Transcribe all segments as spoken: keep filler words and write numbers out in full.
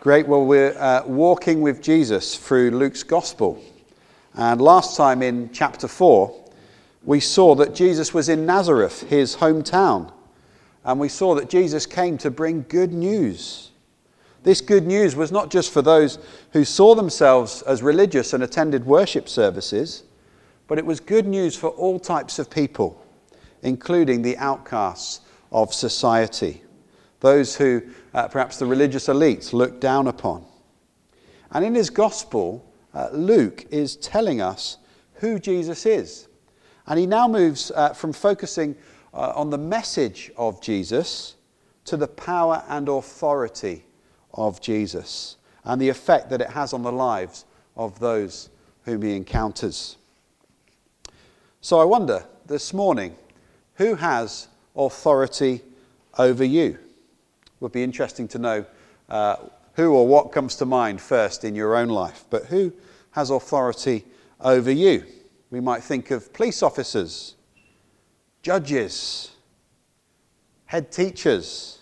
Great. Well, we're uh, walking with Jesus through Luke's Gospel. And last time in chapter four, we saw that Jesus was in Nazareth, his hometown. And we saw that Jesus came to bring good news. This good news was not just for those who saw themselves as religious and attended worship services, but it was good news for all types of people, including the outcasts of society, those who uh, perhaps the religious elites looked down upon. And in his gospel, uh, Luke is telling us who Jesus is. And he now moves uh, from focusing uh, on the message of Jesus to the power and authority of Jesus and the effect that it has on the lives of those whom he encounters. So I wonder this morning, who has authority over you? Would be interesting to know uh, who or what comes to mind first in your own life. But who has authority over you? We might think of police officers, judges, head teachers,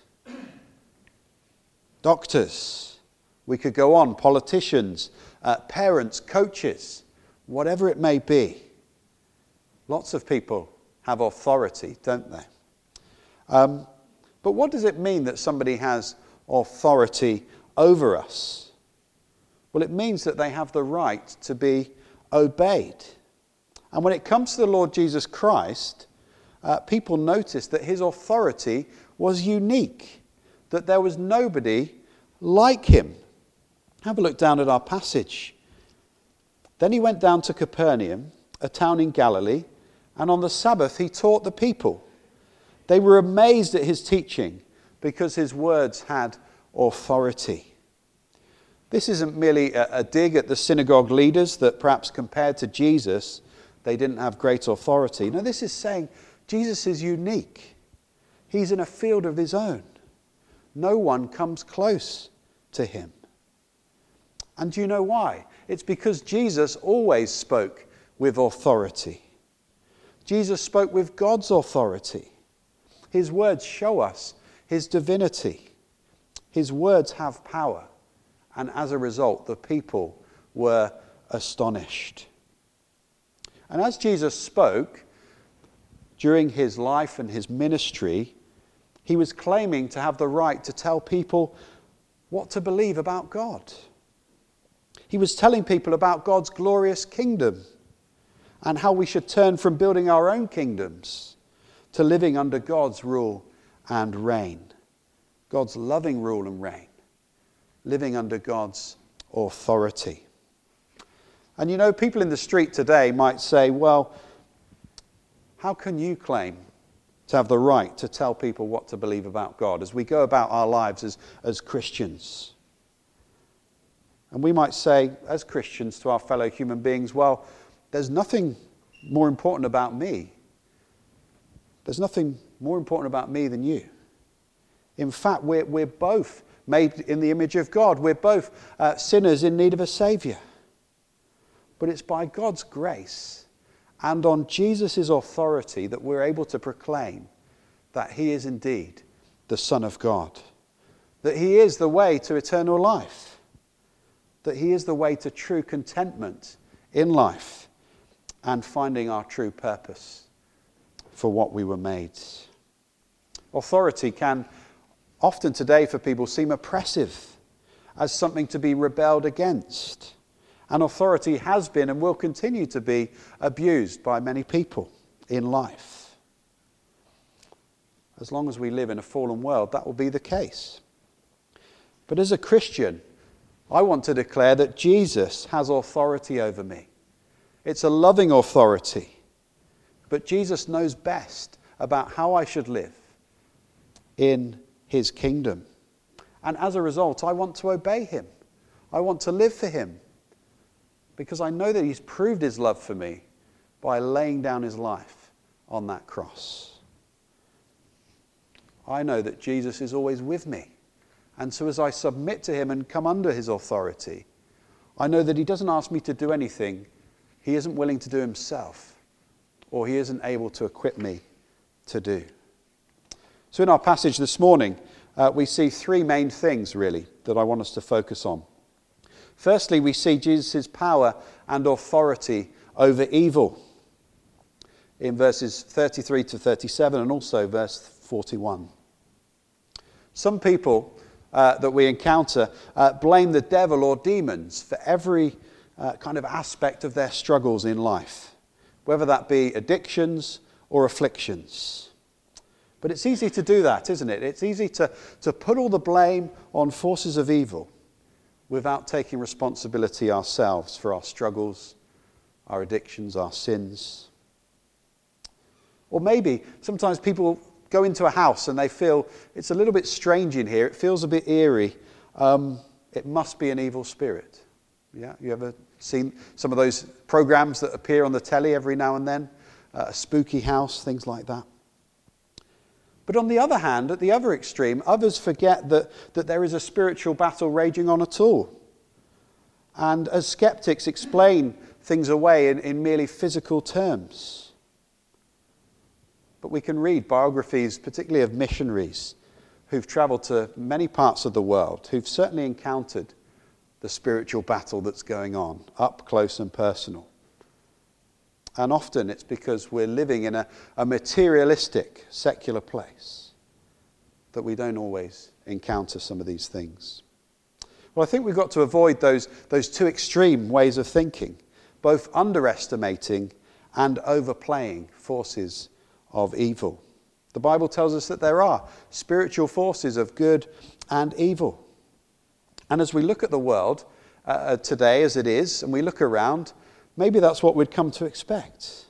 doctors. We could go on, politicians, uh, parents, coaches, whatever it may be. Lots of people have authority, don't they? Um, but what does it mean that somebody has authority over us? Well, it means that they have the right to be obeyed. And when it comes to the Lord Jesus Christ, uh, people noticed that his authority was unique, that there was nobody like him. Have a look down at our passage. Then he went down to Capernaum, a town in Galilee, and on the Sabbath he taught the people. They were amazed at his teaching because his words had authority. This isn't merely a, a dig at the synagogue leaders that perhaps compared to Jesus, they didn't have great authority. No, this is saying Jesus is unique. He's in a field of his own. No one comes close to him. And do you know why? It's because Jesus always spoke with authority. Jesus spoke with God's authority. His words show us his divinity. His words have power. And as a result, the people were astonished. And as Jesus spoke during his life and his ministry, he was claiming to have the right to tell people what to believe about God. He was telling people about God's glorious kingdom and how we should turn from building our own kingdoms to living under God's rule and reign. God's loving rule and reign. Living under God's authority. And you know, people in the street today might say, well, how can you claim to have the right to tell people what to believe about God as we go about our lives as, as Christians? And we might say, as Christians to our fellow human beings, well, there's nothing more important about me. There's nothing more important about me than you. In fact, we're, we're both made in the image of God. We're both uh, sinners in need of a Saviour. But it's by God's grace and on Jesus' authority that we're able to proclaim that he is indeed the Son of God. That he is the way to eternal life. That he is the way to true contentment in life and finding our true purpose for what we were made. Authority can often today for people seem oppressive, as something to be rebelled against. And authority has been and will continue to be abused by many people in life. As long as we live in a fallen world, that will be the case. But as a Christian, I want to declare that Jesus has authority over me. It's a loving authority. But Jesus knows best about how I should live in his kingdom. And as a result, I want to obey him. I want to live for him. Because I know that he's proved his love for me by laying down his life on that cross. I know that Jesus is always with me. And so as I submit to him and come under his authority, I know that he doesn't ask me to do anything he isn't willing to do himself, or he isn't able to equip me to do. So in our passage this morning, uh, we see three main things, really, that I want us to focus on. Firstly, we see Jesus' power and authority over evil in verses thirty-three to thirty-seven and also verse forty-one. Some people uh, that we encounter uh, blame the devil or demons for every uh, kind of aspect of their struggles in life, whether that be addictions or afflictions. But it's easy to do that, isn't it? It's easy to, to put all the blame on forces of evil without taking responsibility ourselves for our struggles, our addictions, our sins. Or maybe sometimes people go into a house and they feel it's a little bit strange in here, it feels a bit eerie, um, it must be an evil spirit. Yeah, you ever seen some of those programs that appear on the telly every now and then? Uh, a spooky house, things like that. But on the other hand, at the other extreme, others forget that, that there is a spiritual battle raging on at all. And as skeptics explain things away in, in merely physical terms. But we can read biographies, particularly of missionaries, who've travelled to many parts of the world, who've certainly encountered the spiritual battle that's going on, up close and personal. And often it's because we're living in a, a materialistic, secular place that we don't always encounter some of these things. Well, I think we've got to avoid those, those two extreme ways of thinking, both underestimating and overplaying forces of evil. The Bible tells us that there are spiritual forces of good and evil. And as we look at the world uh, today as it is, and we look around, maybe that's what we'd come to expect.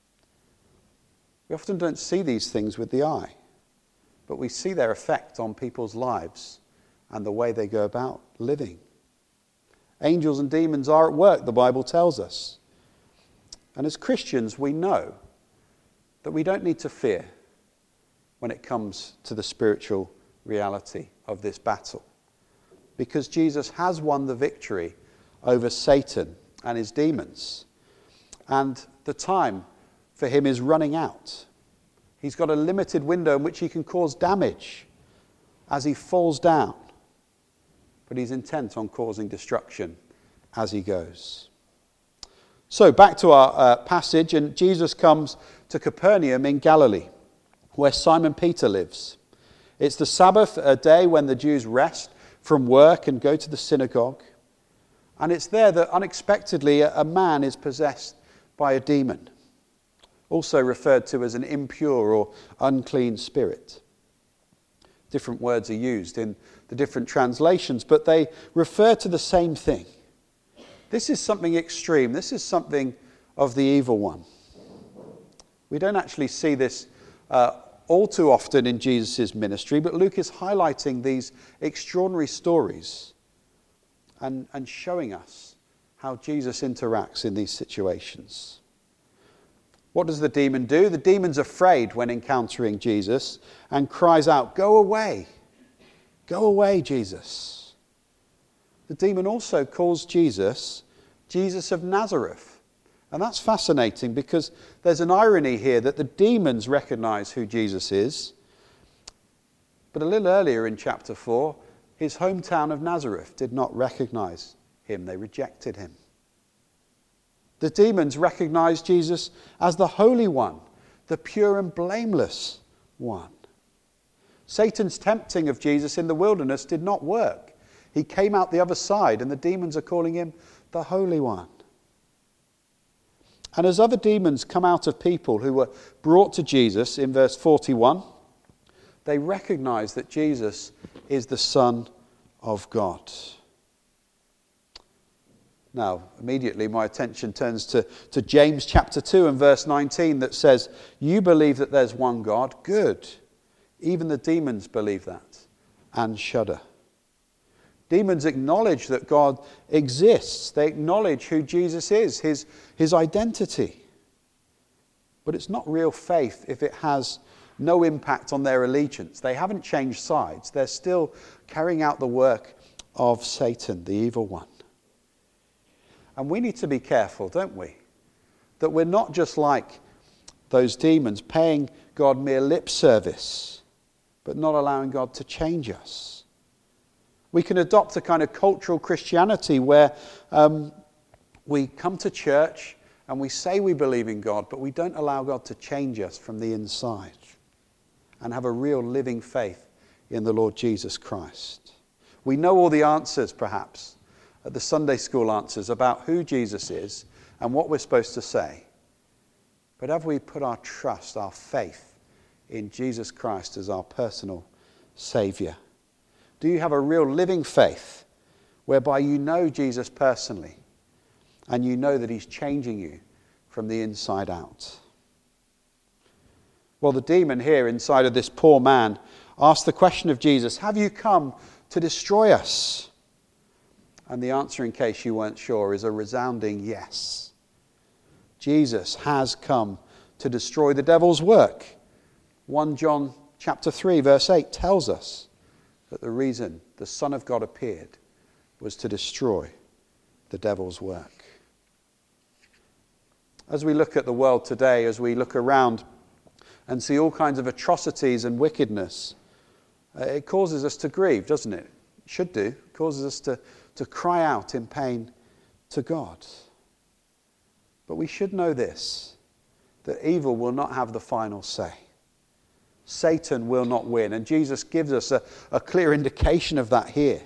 We often don't see these things with the eye, but we see their effect on people's lives and the way they go about living. Angels and demons are at work, the Bible tells us. And as Christians, we know that we don't need to fear when it comes to the spiritual reality of this battle, because Jesus has won the victory over Satan and his demons. And the time for him is running out. He's got a limited window in which he can cause damage as he falls down. But he's intent on causing destruction as he goes. So back to our uh, passage, and Jesus comes to Capernaum in Galilee, where Simon Peter lives. It's the Sabbath, a day when the Jews rest from work and go to the synagogue. And it's there that unexpectedly a man is possessed by a demon, also referred to as an impure or unclean spirit. Different words are used in the different translations, but they refer to the same thing. This is something extreme. This is something of the evil one. We don't actually see this uh, all too often in Jesus' ministry, but Luke is highlighting these extraordinary stories and, and showing us how Jesus interacts in these situations. What does the demon do? The demon's afraid when encountering Jesus and cries out, "Go away! Go away, Jesus!" The demon also calls Jesus, Jesus of Nazareth. And that's fascinating because there's an irony here that the demons recognize who Jesus is. But a little earlier in chapter four, his hometown of Nazareth did not recognize him. They rejected him. The demons recognized Jesus as the Holy One, the pure and blameless one. Satan's tempting of Jesus in the wilderness did not work. He came out the other side, and the demons are calling him the Holy One. And as other demons come out of people who were brought to Jesus in verse forty-one, they recognize that Jesus is the Son of God. Now, immediately my attention turns to, to James chapter two and verse nineteen that says, "You believe that there's one God? Good. Even the demons believe that and shudder." Demons acknowledge that God exists. They acknowledge who Jesus is, his, his identity. But it's not real faith if it has no impact on their allegiance. They haven't changed sides. They're still carrying out the work of Satan, the evil one. And we need to be careful, don't we? That we're not just like those demons, paying God mere lip service, but not allowing God to change us. We can adopt a kind of cultural Christianity where um, we come to church and we say we believe in God, but we don't allow God to change us from the inside and have a real living faith in the Lord Jesus Christ. We know all the answers, perhaps, the Sunday school answers about who Jesus is and what we're supposed to say. But have we put our trust, our faith in Jesus Christ as our personal Saviour? Do you have a real living faith whereby you know Jesus personally and you know that he's changing you from the inside out? Well, the demon here inside of this poor man asked the question of Jesus, have you come to destroy us? And the answer, in case you weren't sure, is a resounding yes. Jesus has come to destroy the devil's work. First John chapter three, verse eight tells us that the reason the Son of God appeared was to destroy the devil's work. As we look at the world today, as we look around and see all kinds of atrocities and wickedness, uh, it causes us to grieve, doesn't it? It should do. It causes us to, to cry out in pain to God. But we should know this, that evil will not have the final say. Satan will not win. And Jesus gives us a, a clear indication of that here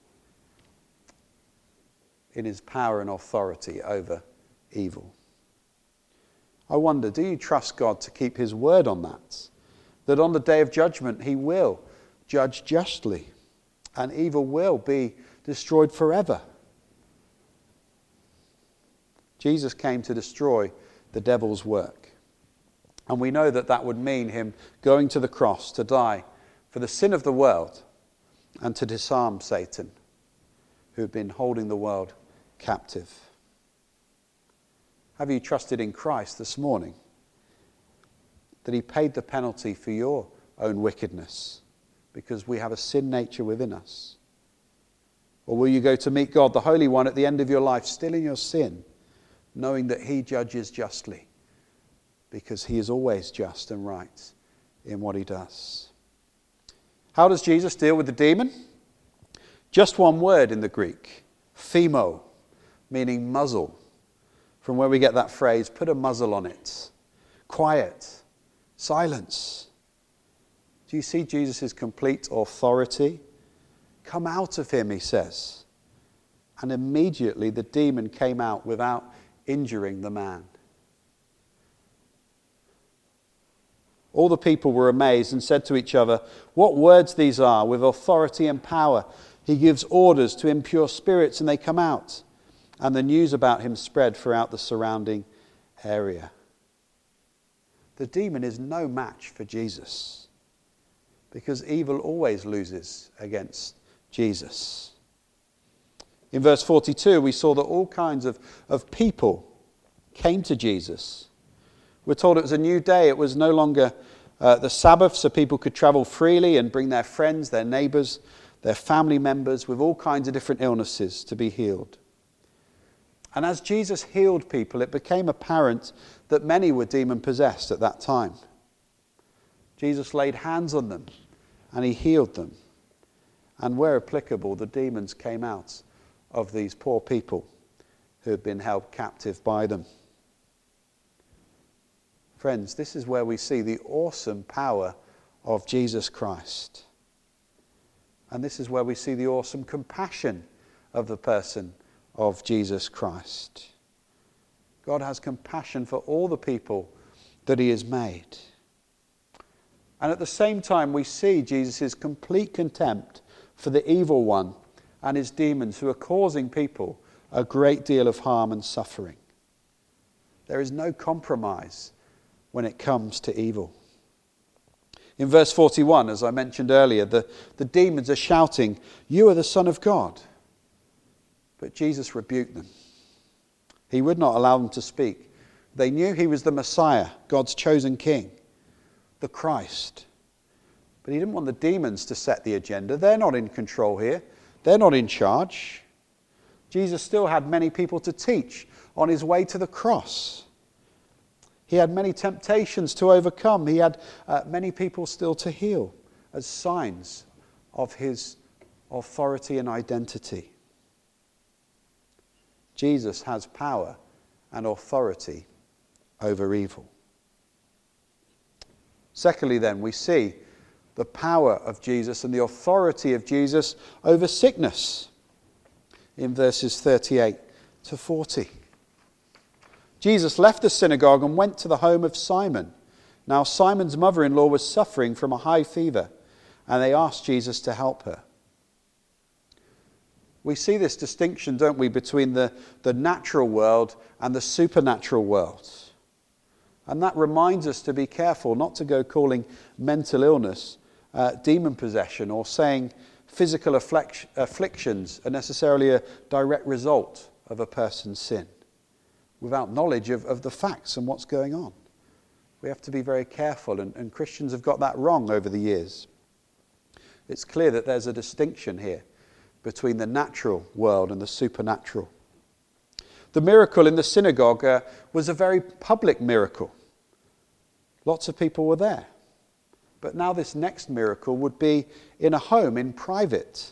in his power and authority over evil. I wonder, do you trust God to keep his word on that? That on the day of judgment he will judge justly and evil will be destroyed forever. Jesus came to destroy the devil's work. And we know that that would mean him going to the cross to die for the sin of the world and to disarm Satan, who had been holding the world captive. Have you trusted in Christ this morning? That he paid the penalty for your own wickedness because we have a sin nature within us? Or will you go to meet God, the Holy One, at the end of your life, still in your sin, knowing that he judges justly because he is always just and right in what he does? How does Jesus deal with the demon? Just one word in the Greek, phemo, meaning muzzle. From where we get that phrase, put a muzzle on it. Quiet. Silence. Do you see Jesus' complete authority? Come out of him, he says. And immediately the demon came out without injuring the man. All the people were amazed and said to each other, what words these are, with authority and power. He gives orders to impure spirits and they come out. And the news about him spread throughout the surrounding area. The demon is no match for Jesus, because evil always loses against Jesus. In verse forty-two, we saw that all kinds of, of people came to Jesus. We're told it was a new day. It was no longer uh, the Sabbath, so people could travel freely and bring their friends, their neighbours, their family members with all kinds of different illnesses to be healed. And as Jesus healed people, it became apparent that many were demon-possessed at that time. Jesus laid hands on them and he healed them. And where applicable, the demons came out of these poor people who had been held captive by them. Friends, this is where we see the awesome power of Jesus Christ. And this is where we see the awesome compassion of the person of Jesus Christ. God has compassion for all the people that he has made. And at the same time, we see Jesus' complete contempt for the evil one and his demons who are causing people a great deal of harm and suffering. There is no compromise when it comes to evil. In verse forty-one, as I mentioned earlier, the, the demons are shouting, "You are the Son of God." But Jesus rebuked them. He would not allow them to speak. They knew he was the Messiah, God's chosen king, the Christ. But he didn't want the demons to set the agenda. They're not in control here. They're not in charge. Jesus still had many people to teach on his way to the cross. He had many temptations to overcome. He had uh, many people still to heal as signs of his authority and identity. Jesus has power and authority over evil. Secondly, then, we see the power of Jesus and the authority of Jesus over sickness in verses thirty-eight to forty. Jesus left the synagogue and went to the home of Simon. Now Simon's mother-in-law was suffering from a high fever, and they asked Jesus to help her. We see this distinction, don't we, between the, the natural world and the supernatural world. And that reminds us to be careful not to go calling mental illness uh, demon possession, or saying physical afflic- afflictions are necessarily a direct result of a person's sin, without knowledge of, of the facts and what's going on. We have to be very careful, and, and Christians have got that wrong over the years. It's clear that there's a distinction here between the natural world and the supernatural. The miracle in the synagogue uh, was a very public miracle. Lots of people were there. But now this next miracle would be in a home, in private.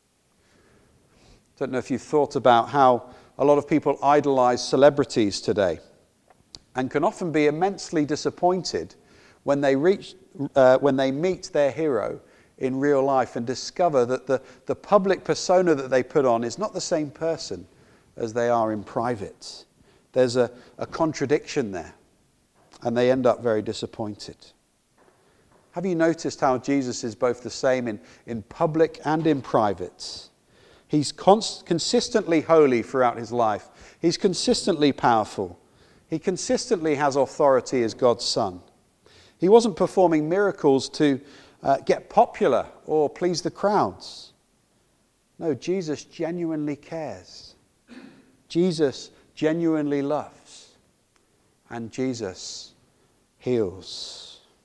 Don't know if you've thought about how a lot of people idolize celebrities today and can often be immensely disappointed when they reach, uh, when they meet their hero in real life and discover that the, the public persona that they put on is not the same person as they are in private. There's a, a contradiction there, and they end up very disappointed. Have you noticed how Jesus is both the same in, in public and in private? He's const- consistently holy throughout his life. He's consistently powerful. He consistently has authority as God's Son. He wasn't performing miracles to uh, get popular or please the crowds. No, Jesus genuinely cares. Jesus genuinely loves. And Jesus heals.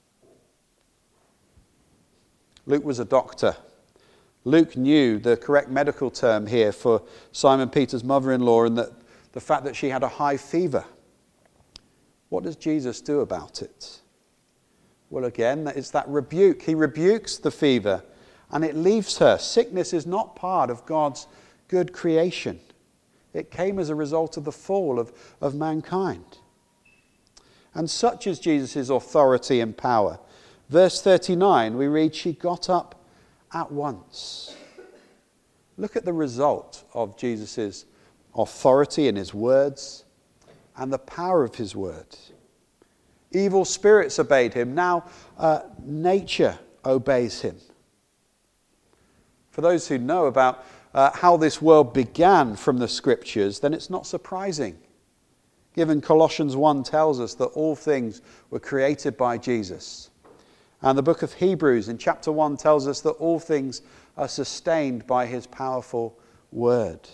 Luke was a doctor. Luke knew the correct medical term here for Simon Peter's mother-in-law, and that the fact that she had a high fever. What does Jesus do about it? Well, again, it's that rebuke. He rebukes the fever and it leaves her. Sickness is not part of God's good creation. It came as a result of the fall of, of mankind. And such is Jesus' authority and power. Verse thirty-nine, we read, she got up at once. Look at the result of Jesus' authority in his words and the power of his word. Evil spirits obeyed him. Now uh, nature obeys him. For those who know about uh, how this world began from the scriptures, then it's not surprising, given Colossians one tells us that all things were created by Jesus. And the book of Hebrews in chapter one tells us that all things are sustained by his powerful word.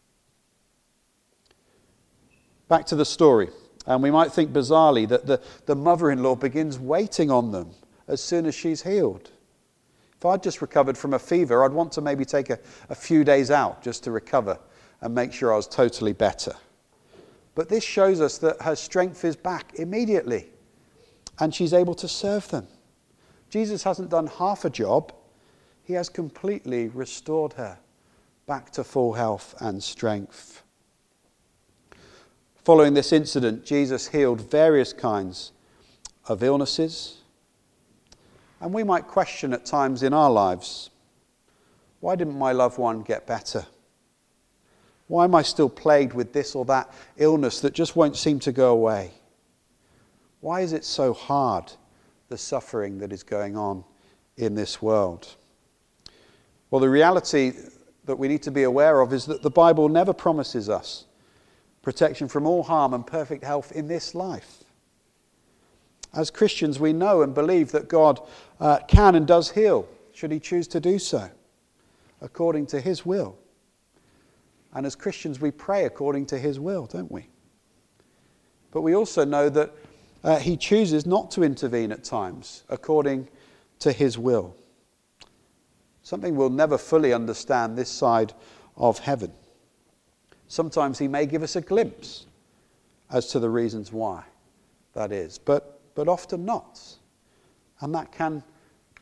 Back to the story. And we might think bizarrely that the, the mother-in-law begins waiting on them as soon as she's healed. If I'd just recovered from a fever, I'd want to maybe take a, a few days out just to recover and make sure I was totally better. But this shows us that her strength is back immediately and she's able to serve them. Jesus hasn't done half a job. He has completely restored her back to full health and strength. Following this incident, Jesus healed various kinds of illnesses. And we might question at times in our lives, why didn't my loved one get better? Why am I still plagued with this or that illness that just won't seem to go away? Why is it so hard, the suffering that is going on in this world? Well, the reality that we need to be aware of is that the Bible never promises us protection from all harm and perfect health in this life. As Christians, we know and believe that God uh, can and does heal, should he choose to do so, according to his will. And as Christians, we pray according to his will, don't we? But we also know that uh, he chooses not to intervene at times, according to his will. Something we'll never fully understand this side of heaven. Sometimes he may give us a glimpse as to the reasons why that is, but, but often not. And that can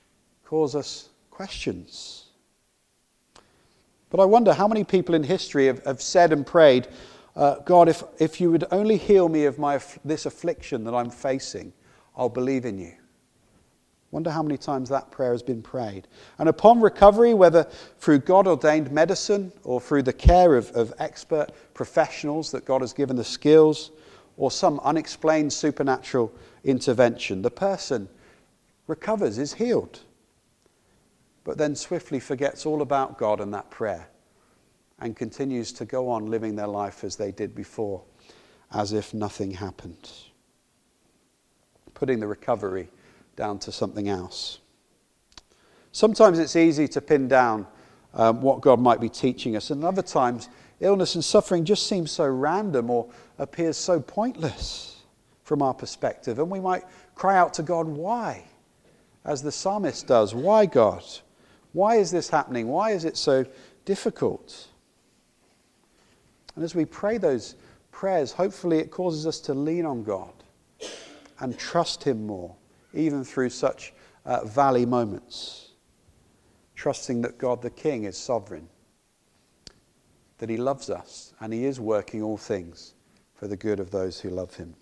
cause us questions. But I wonder how many people in history have, have said and prayed, uh, God, if, if you would only heal me of my this affliction that I'm facing, I'll believe in you. Wonder how many times that prayer has been prayed. And upon recovery, whether through God-ordained medicine or through the care of, of expert professionals that God has given the skills, or some unexplained supernatural intervention, the person recovers, is healed, but then swiftly forgets all about God and that prayer and continues to go on living their life as they did before, as if nothing happened, putting the recovery down to something else. Sometimes it's easy to pin down um, what God might be teaching us, and other times illness and suffering just seems so random or appears so pointless from our perspective, and we might cry out to God, why? As the psalmist does, why God? Why is this happening? Why is it so difficult? And as we pray those prayers, hopefully it causes us to lean on God and trust him more, even through such uh, valley moments, trusting that God the King is sovereign, that he loves us, and he is working all things for the good of those who love him.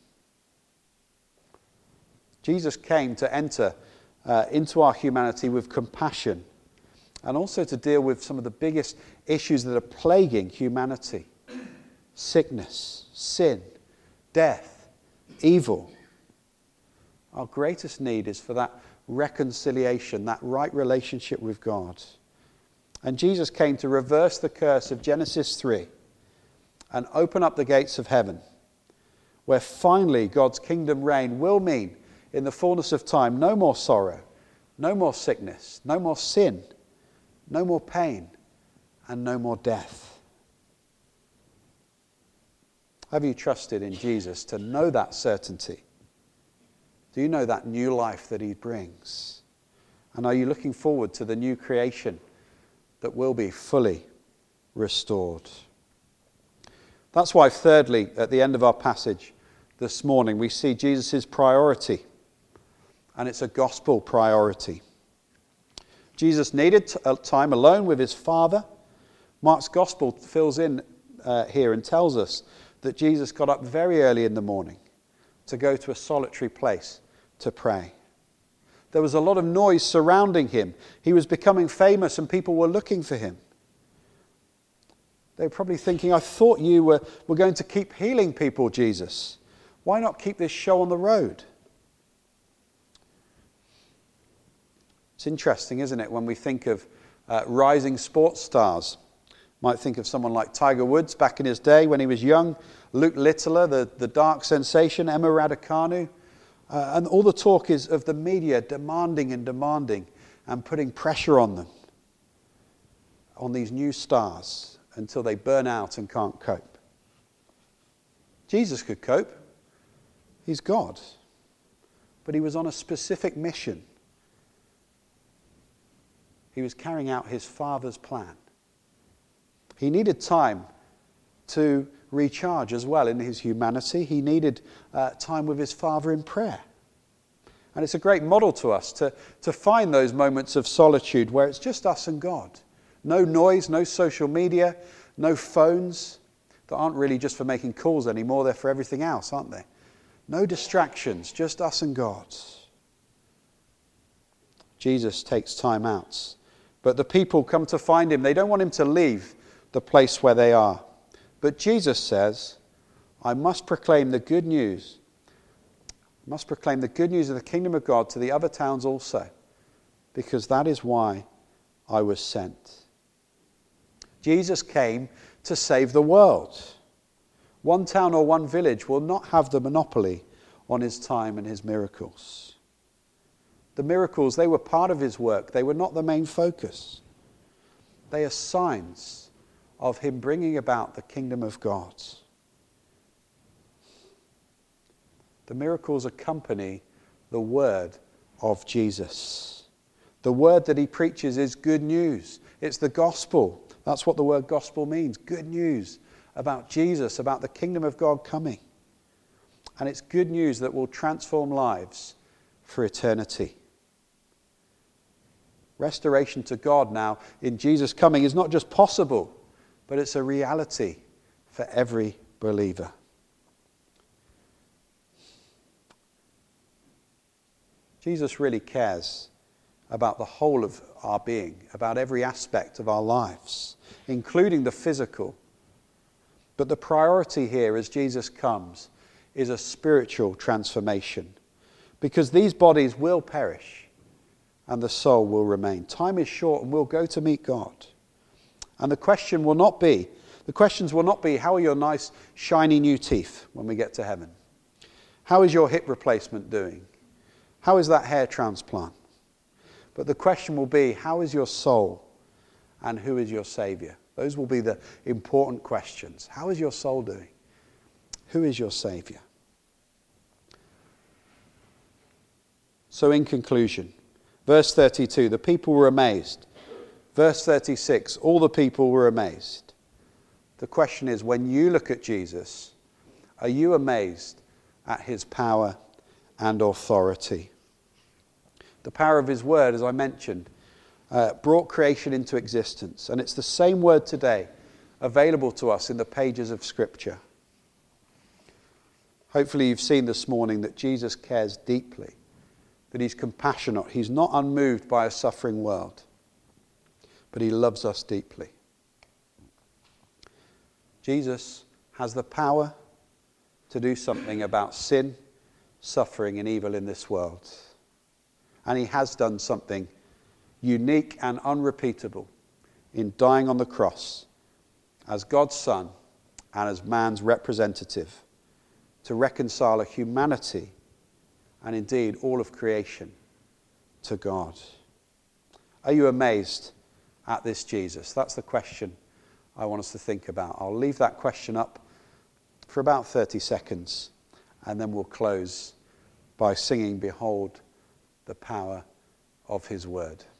Jesus came to enter uh, into our humanity with compassion, and also to deal with some of the biggest issues that are plaguing humanity: sickness, sin, death, evil. Our greatest need is for that reconciliation, that right relationship with God. And Jesus came to reverse the curse of Genesis three and open up the gates of heaven, where finally God's kingdom reign will mean, in the fullness of time, no more sorrow, no more sickness, no more sin, no more pain, and no more death. Have you trusted in Jesus to know that certainty? Do you know that new life that he brings? And are you looking forward to the new creation that will be fully restored? That's why, thirdly, at the end of our passage this morning, we see Jesus' priority. And it's a gospel priority. Jesus needed a time alone with his Father. Mark's gospel fills in uh, here and tells us that Jesus got up very early in the morning to go to a solitary place to pray. There was a lot of noise surrounding him. He was becoming famous and people were looking for him. They were probably thinking, I thought you were, were going to keep healing people, Jesus. Why not keep this show on the road? It's interesting, isn't it, when we think of uh, rising sports stars. Might think of someone like Tiger Woods back in his day when he was young, Luke Littler, the, the dark sensation, Emma Raducanu. Uh, and all the talk is of the media demanding and demanding and putting pressure on them, on these new stars, until they burn out and can't cope. Jesus could cope. He's God. But he was on a specific mission. He was carrying out his Father's plan. He needed time to recharge as well in his humanity. He needed uh, time with his Father in prayer. And it's a great model to us to, to find those moments of solitude where it's just us and God. No noise, no social media, no phones that aren't really just for making calls anymore. They're for everything else, aren't they? No distractions, just us and God. Jesus takes time out. But the people come to find him. They don't want him to leave the place where they are. But Jesus says, I must proclaim the good news. I must proclaim the good news of the kingdom of God to the other towns also, because that is why I was sent. Jesus came to save the world. One town or one village will not have the monopoly on his time and his miracles. The miracles, they were part of his work. They were not the main focus. They are signs of him bringing about the kingdom of God. The miracles accompany the word of Jesus. The word that he preaches is good news. It's the gospel. That's what the word gospel means. Good news about Jesus, about the kingdom of God coming. And it's good news that will transform lives for eternity. Restoration to God now in Jesus coming is not just possible, but it's a reality for every believer. Jesus really cares about the whole of our being, about every aspect of our lives, including the physical. But the priority here as Jesus comes is a spiritual transformation, because these bodies will perish and the soul will remain. Time is short and we'll go to meet God. And the question will not be, the questions will not be, how are your nice shiny new teeth when we get to heaven? How is your hip replacement doing? How is that hair transplant? But the question will be, how is your soul and who is your Saviour? Those will be the important questions. How is your soul doing? Who is your Saviour? So in conclusion, verse thirty-two, the people were amazed. Verse thirty-six, all the people were amazed. The question is, when you look at Jesus, are you amazed at his power and authority? The power of his word, as I mentioned, uh, brought creation into existence. And it's the same word today available to us in the pages of Scripture. Hopefully you've seen this morning that Jesus cares deeply, that he's compassionate. He's not unmoved by a suffering world, but he loves us deeply. Jesus has the power to do something about sin, suffering, and evil in this world. And he has done something unique and unrepeatable in dying on the cross as God's Son and as man's representative to reconcile a humanity and indeed all of creation to God. Are you amazed at this Jesus? That's the question I want us to think about. I'll leave that question up for about thirty seconds and then we'll close by singing, Behold the Power of His Word.